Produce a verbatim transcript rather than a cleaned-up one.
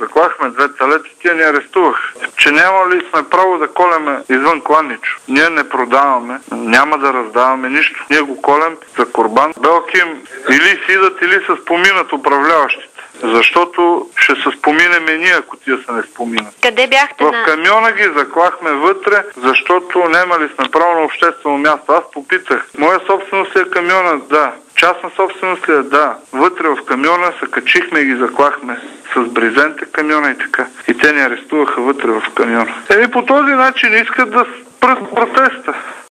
заклахме две телета, тия ни арестувах. Че няма ли сме право да колеме извън кланничо? Ние не продаваме, няма да раздаваме нищо. Ние го колем за курбан. Белким или си идат, или се споминат управляващите. Защото ще се споминем и ние, ако тия се не споминат. Къде бяхте? В на... камиона ги заклахме вътре, защото нямали сме право на обществено място. Аз попитах. Моя собственост е камиона, да. Частна собственост ли е? Да. Вътре в камиона се качихме и ги заклахме с брезента камиона и така. И те ни арестуваха вътре в камиона. Еми по този начин искат да спрат протеста.